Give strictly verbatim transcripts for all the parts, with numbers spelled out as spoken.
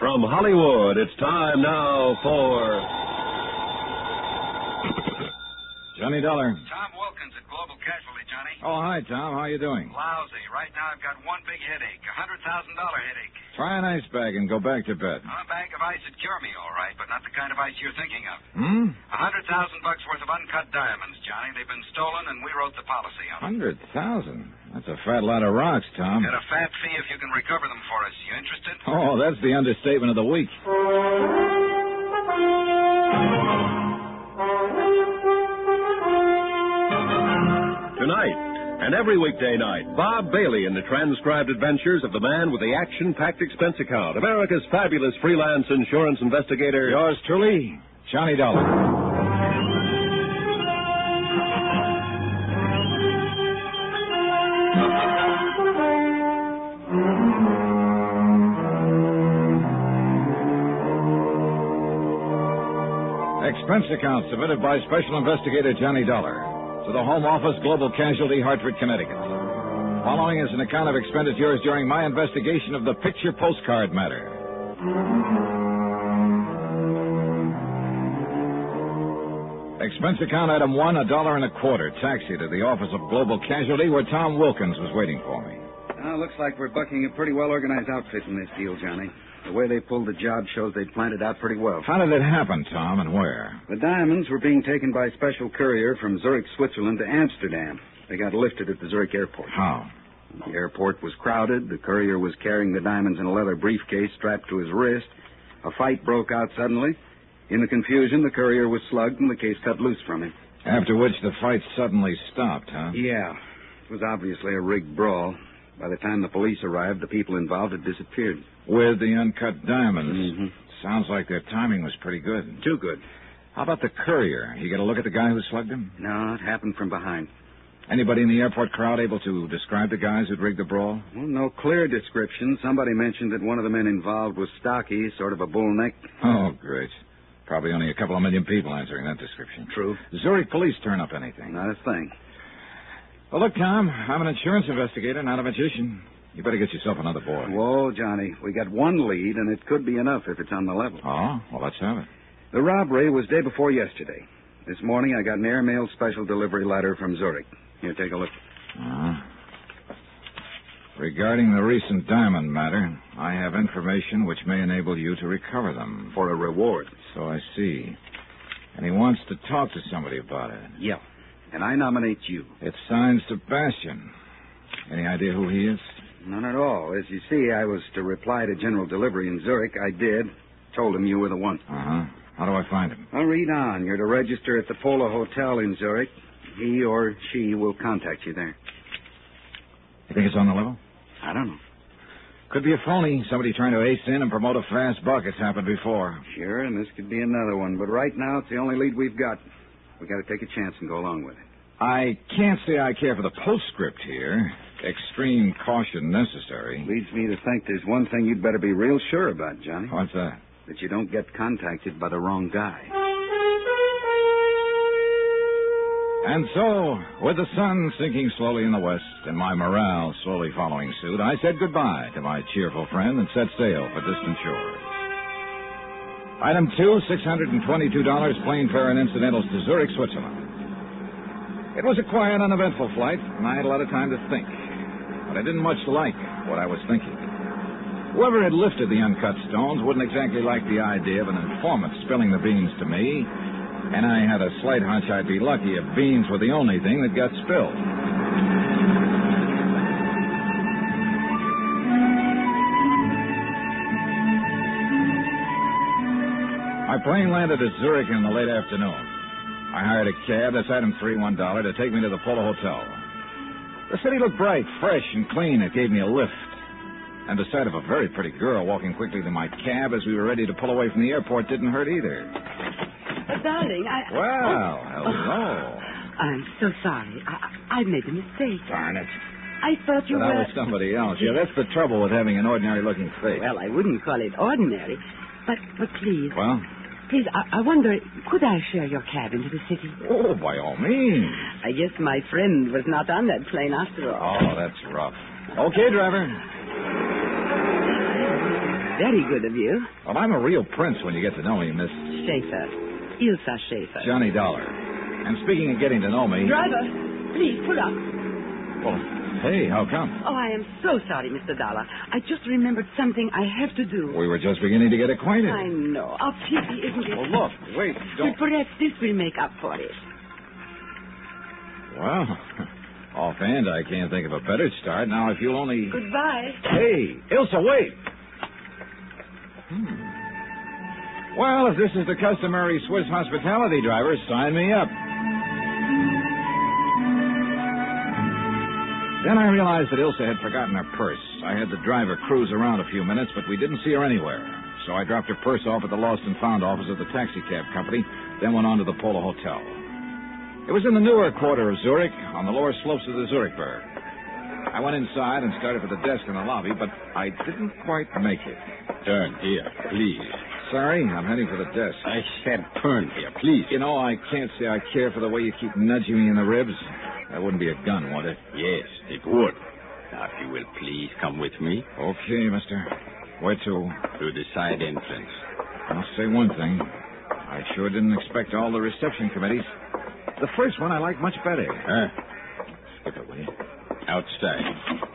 From Hollywood, it's time now for... Johnny Dollar. Tom Wilkins at Global Casualty, Johnny. Oh, hi, Tom. How are you doing? Lousy. Right now I've got one big headache, a one hundred thousand dollars headache. Try an ice bag and go back to bed. A bag of ice would cure me, all right, but not the kind of ice you're thinking of. Hmm? A hundred thousand bucks worth of uncut diamonds, Johnny. They've been stolen, and we wrote the policy on them. Hundred thousand? That's a fat lot of rocks, Tom. Get a fat fee if you can recover them for us. You interested? Oh, that's the understatement of the week. Tonight, and every weekday night, Bob Bailey in the transcribed adventures of the man with the action-packed expense account, America's fabulous freelance insurance investigator. Yours truly, Johnny Dollar. Expense account submitted by Special Investigator Johnny Dollar to the Home Office, Global Casualty, Hartford, Connecticut. Following is an account of expenditures during my investigation of the picture postcard matter. Expense account item one, a dollar and a quarter. Taxi to the office of Global Casualty, where Tom Wilkins was waiting for me. Uh, looks like we're bucking a pretty well-organized outfit in this deal, Johnny. The way they pulled the job shows they planned it out pretty well. How did it happen, Tom, and where? The diamonds were being taken by a special courier from Zurich, Switzerland to Amsterdam. They got lifted at the Zurich airport. How? The airport was crowded. The courier was carrying the diamonds in a leather briefcase strapped to his wrist. A fight broke out suddenly. In the confusion, the courier was slugged and the case cut loose from him. After which the fight suddenly stopped, huh? Yeah. It was obviously a rigged brawl. By the time the police arrived, the people involved had disappeared. With the uncut diamonds. Mm-hmm. Sounds like their timing was pretty good. Too good. How about the courier? You get a look at the guy who slugged him? No, it happened from behind. Anybody in the airport crowd able to describe the guys who'd rigged the brawl? Well, no clear description. Somebody mentioned that one of the men involved was stocky, sort of a bull neck. Oh, great. Probably only a couple of million people answering that description. True. Zurich police turn up anything? Not a thing. Well, look, Tom, I'm an insurance investigator, not a magician. You better get yourself another boy. Whoa, Johnny. We got one lead, and it could be enough if it's on the level. Oh? Well, let's have it. The robbery was day before yesterday. This morning, I got an airmail special delivery letter from Zurich. Here, take a look. Uh, regarding the recent diamond matter, I have information which may enable you to recover them. For a reward. So I see. And he wants to talk to somebody about it. Yeah. And I nominate you. It's signed Sebastian. Any idea who he is? None at all. As you see, I was to reply to General Delivery in Zurich. I did. Told him you were the one. Uh-huh. How do I find him? I'll read on. You're to register at the Polo Hotel in Zurich. He or she will contact you there. You think it's on the level? I don't know. Could be a phony. Somebody trying to ace in and promote a fast buck. It's happened before. Sure, and this could be another one. But right now, it's the only lead we've got. We got to take a chance and go along with it. I can't say I care for the postscript here. Extreme caution necessary. Leads me to think there's one thing you'd better be real sure about, Johnny. What's that? That you don't get contacted by the wrong guy. And so, with the sun sinking slowly in the west and my morale slowly following suit, I said goodbye to my cheerful friend and set sail for distant shores. Item two, six hundred twenty-two dollars plane fare and incidentals to Zurich, Switzerland. It was a quiet, uneventful flight, and I had a lot of time to think. But I didn't much like what I was thinking. Whoever had lifted the uncut stones wouldn't exactly like the idea of an informant spilling the beans to me, and I had a slight hunch I'd be lucky if beans were the only thing that got spilled. My plane landed at Zurich in the late afternoon. I hired a cab, that's item three, one dollar, to take me to the Polo Hotel. The city looked bright, fresh, and clean. It gave me a lift. And the sight of a very pretty girl walking quickly to my cab as we were ready to pull away from the airport didn't hurt either. Uh, darling, I... Well, oh. hello. Oh, I'm so sorry. I, I made a mistake. Darn it. I thought you but were... I was somebody else. Yeah, that's the trouble with having an ordinary-looking face. Well, I wouldn't call it ordinary. But, but please... Well? Please, I, I wonder, could I share your cab into the city? Oh, by all means. I guess my friend was not on that plane after all. Oh, that's rough. Okay, driver. very good of you. Well, I'm a real prince when you get to know me, Miss Schaefer. Ilsa Schaefer. Johnny Dollar. And speaking of getting to know me... Driver, please, pull up. Well, hey, how come? Oh, I am so sorry, Mister Dollar. I just remembered something I have to do. We were just beginning to get acquainted. I know. A pity, isn't it? Well, look, wait, don't... But perhaps this will make up for it. Well, offhand, I can't think of a better start. Now, if you'll only... Goodbye. Hey, Ilsa, wait. Hmm. Well, if this is the customary Swiss hospitality driver, sign me up. Then I realized that Ilsa had forgotten her purse. I had the driver cruise around a few minutes, but we didn't see her anywhere. So I dropped her purse off at the lost and found office of the taxi cab company, then went on to the Polo Hotel. It was in the newer quarter of Zurich, on the lower slopes of the Zurichberg. I went inside and started for the desk in the lobby, but I didn't quite make it. Turn here, please. Sorry, I'm heading for the desk. I said turn here, please. You know, I can't say I care for the way you keep nudging me in the ribs. That wouldn't be a gun, would it? Yes, it would. Now, if you will please come with me. Okay, mister. Where to? To the side entrance. I'll say one thing. I sure didn't expect all the reception committees. The first one I like much better. Huh? Skip it, will you? Outside.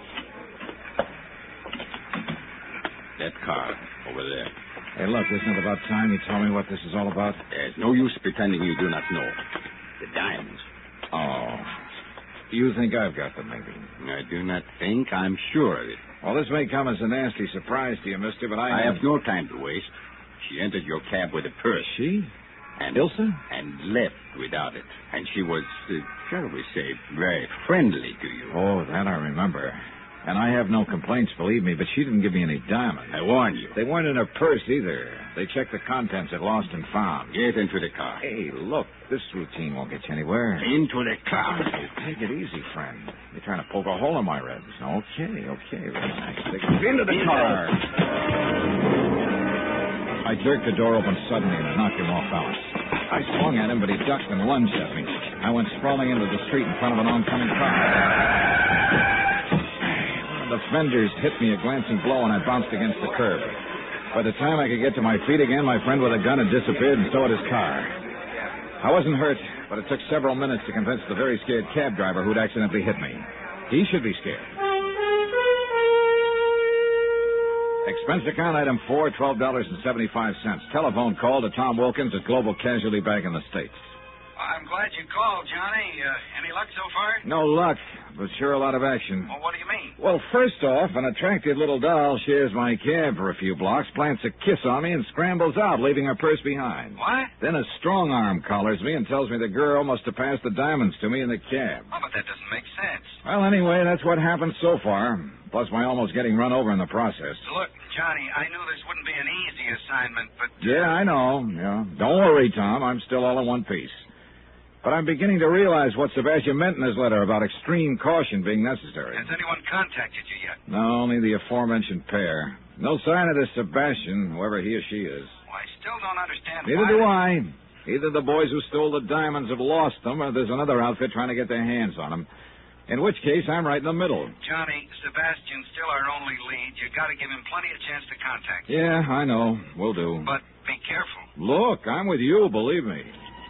That car over there. Hey, look, isn't it about time you told me what this is all about? There's no use pretending you do not know. The diamonds. Oh. You think I've got them, maybe? I do not think. I'm sure of it. Well, this may come as a nasty surprise to you, mister, but I... I have no time to waste. She entered your cab with a purse. She? And Ilsa? And left without it. And she was, uh, shall we say, very friendly to you. Oh, that I remember. And I have no complaints, believe me, but she didn't give me any diamonds. I warn you. They weren't in her purse either. They checked the contents at Lost and Found. Get into the car. Hey, look, this routine won't get you anywhere. Into the car. Take it easy, friend. You're trying to poke a hole in my ribs. Okay, okay, relax. Into the car. I jerked the door open suddenly and knocked him off balance. I swung at him, but he ducked and lunged at me. I went sprawling into the street in front of an oncoming car. The fenders hit me a glancing blow, and I bounced against the curb. By the time I could get to my feet again, my friend with a gun had disappeared, and so had his car. I wasn't hurt, but it took several minutes to convince the very scared cab driver who'd accidentally hit me. He should be scared. Expense account item four, twelve dollars and seventy-five cents. Telephone call to Tom Wilkins at Global Casualty Bank in the States. I'm glad you called, Johnny. Uh, any luck so far? No luck, but sure a lot of action. Well, what do you mean? Well, first off, an attractive little doll shares my cab for a few blocks, plants a kiss on me, and scrambles out, leaving her purse behind. What? Then a strong arm collars me and tells me the girl must have passed the diamonds to me in the cab. Oh, but that doesn't make sense. Well, anyway, that's what happened so far, plus my almost getting run over in the process. Look, Johnny, I knew this wouldn't be an easy assignment, but... Uh... Yeah, I know. Yeah. Don't worry, Tom. I'm still all in one piece. But I'm beginning to realize what Sebastian meant in his letter about extreme caution being necessary. Has anyone contacted you yet? No, only the aforementioned pair. No sign of this Sebastian, whoever he or she is. Well, I still don't understand Neither why... do I. Either the boys who stole the diamonds have lost them, or there's another outfit trying to get their hands on them. In which case, I'm right in the middle. Johnny, Sebastian's still our only lead. You got to give him plenty of chance to contact you. Yeah, I know. Will do. But be careful. Look, I'm with you, believe me.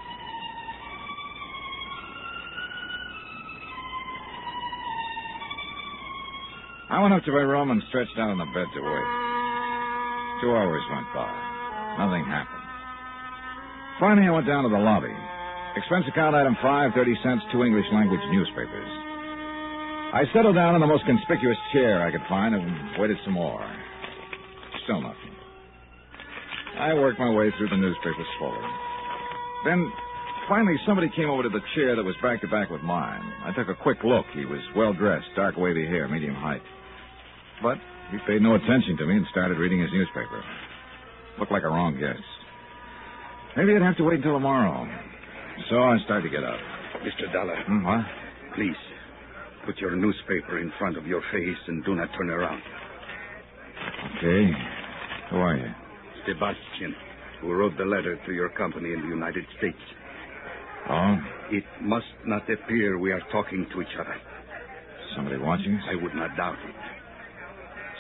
I went up to my room and stretched out on the bed to wait. Two hours went by. Nothing happened. Finally, I went down to the lobby. Expense account item five, thirty cents, two English language newspapers. I settled down in the most conspicuous chair I could find and waited some more. Still nothing. I worked my way through the newspapers slowly. Then, finally, somebody came over to the chair that was back to back with mine. I took a quick look. He was well-dressed, dark wavy hair, medium height. But he paid no attention to me and started reading his newspaper. Looked like a wrong guess. Maybe I'd have to wait until tomorrow. So I started to get up. Mister Dollar. Hmm, what? Please, put your newspaper in front of your face and do not turn around. Okay. Who are you? Sebastian, who wrote the letter to your company in the United States. Oh? It must not appear we are talking to each other. Somebody watching us? I would not doubt it.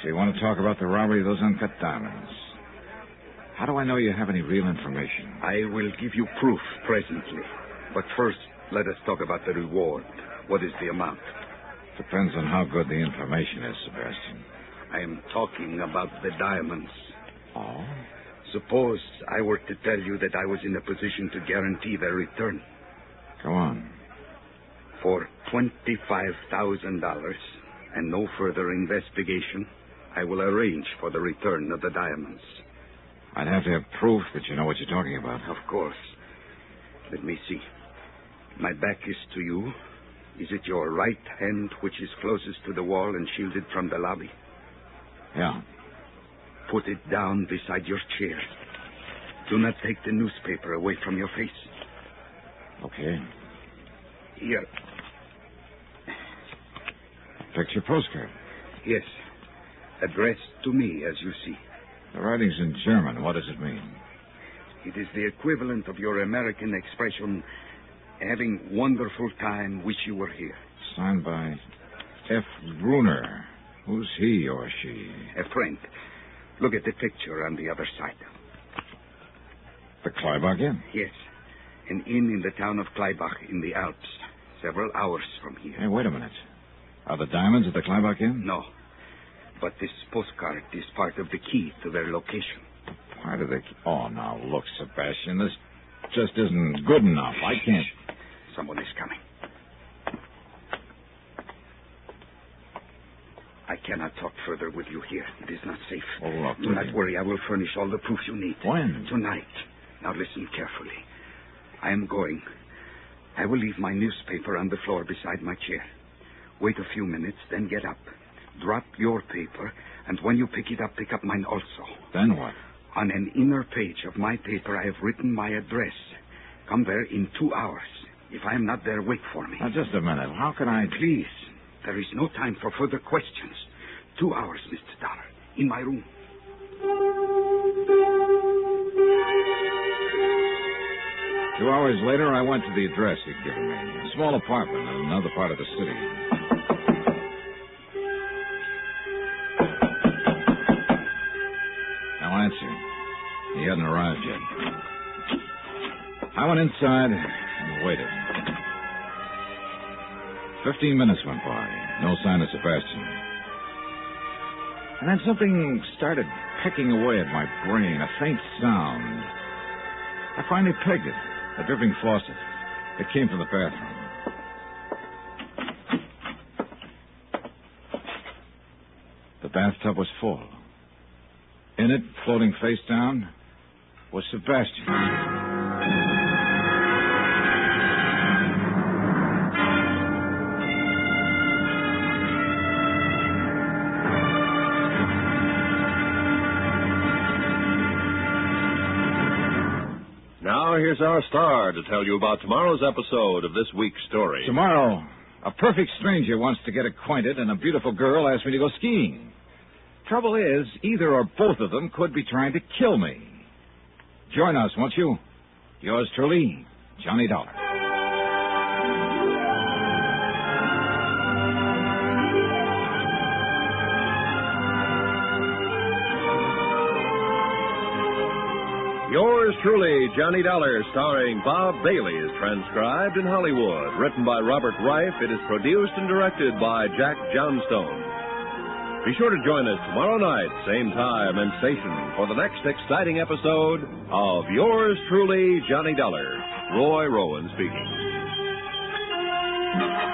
So you want to talk about the robbery of those uncut diamonds. How do I know you have any real information? I will give you proof presently. But first, let us talk about the reward. What is the amount? Depends on how good the information is, Sebastian. I am talking about the diamonds. Oh? Suppose I were to tell you that I was in a position to guarantee their return. Go on. For twenty-five thousand dollars and no further investigation, I will arrange for the return of the diamonds. I'd have to have proof that you know what you're talking about. Of course. Let me see. My back is to you. Is it your right hand which is closest to the wall and shielded from the lobby? Yeah. Put it down beside your chair. Do not take the newspaper away from your face. Okay. Here. Picture postcard. Yes. Addressed to me, as you see. The writing's in German. What does it mean? It is the equivalent of your American expression, having wonderful time, wish you were here. Signed by F. Bruner. Who's he or she? A friend. Look at the picture on the other side. The Kleibach Inn? Yes. An inn in the town of Kleibach in the Alps, several hours from here. Hey, wait a minute. Are the diamonds at the Kleibach Inn? No. But this postcard is part of the key to their location. Part of the key? Oh, now, look, Sebastian, this just isn't good enough. I can't... Someone is coming. I cannot talk further with you here. It is not safe. Oh, look, Do not worry. I will furnish all the proof you need. When? Tonight. Now listen carefully. I am going. I will leave my newspaper on the floor beside my chair. Wait a few minutes, then get up. Drop your paper, and when you pick it up, pick up mine also. Then what? On an inner page of my paper, I have written my address. Come there in two hours. If I am not there, wait for me. Now, just a minute. How can I... Please. There is no time for further questions. Two hours, Mister Dollar. In my room. Two hours later, I went to the address he'd given me. A small apartment in another part of the city. Now answer. He hadn't arrived yet. I went inside and waited. Fifteen minutes went by. No sign of Sebastian. And then something started pecking away at my brain, a faint sound. I finally pegged it. A dripping faucet. It came from the bathroom. The bathtub was full. In it, floating face down, was Sebastian. Now, here's our star to tell you about tomorrow's episode of this week's story. Tomorrow, a perfect stranger wants to get acquainted, and a beautiful girl asks me to go skiing. Trouble is, either or both of them could be trying to kill me. Join us, won't you? Yours truly, Johnny Dollar. Yours truly, Johnny Dollar, starring Bob Bailey, is transcribed in Hollywood. Written by Robert Reif, it is produced and directed by Jack Johnstone. Be sure to join us tomorrow night, same time and station, for the next exciting episode of Yours truly, Johnny Dollar. Roy Rowan speaking.